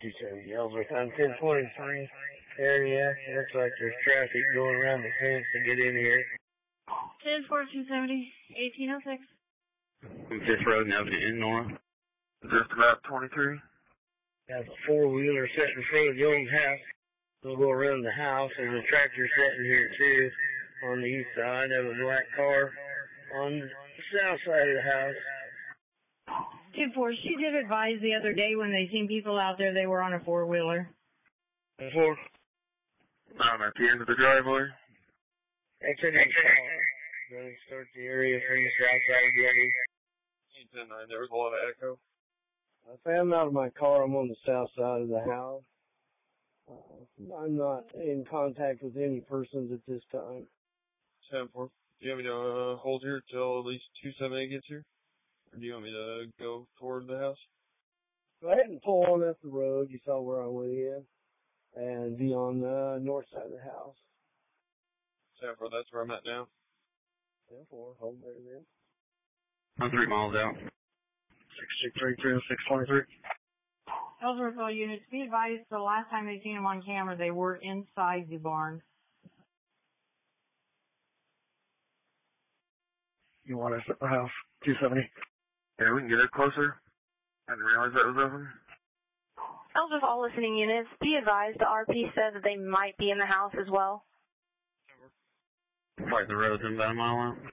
270 Ellsworth on 1023 area. It looks like there's traffic going around the fence to get in here. 10-4-270, 1806. Fifth Road and Avenue in Nora. Just about 23. Got a four-wheeler sitting in front of the old house. We'll go around the house. There's a tractor sitting here too on the east side of a black car on the south side of the house. 2-4, she did advise the other day when they seen people out there, they were on a four-wheeler. 4. I'm at the end of the driveway. Activity call. Going to start the area from the south side again. 10-9, there was a lot of echo. I'm out of my car. I'm on the south side of the house. I'm not in contact with any persons at this time. 10-4. Do you want me to hold here till at least 278 gets here? Or do you want me to go toward the house? Go ahead and pull on up the road. You saw where I went in. And be on the north side of the house. 10-4, that's where I'm at now. 10-4, hold there then. I'm 3 miles out. 6633 623. Ellsworth all units, be advised the last time they seen them on camera, they were inside the barn. You want us at the house? 270. Yeah, we can get it closer. I didn't realize that was open. Ellsworth all listening units, be advised the RP said that they might be in the house as well. Like the road's about a mile out.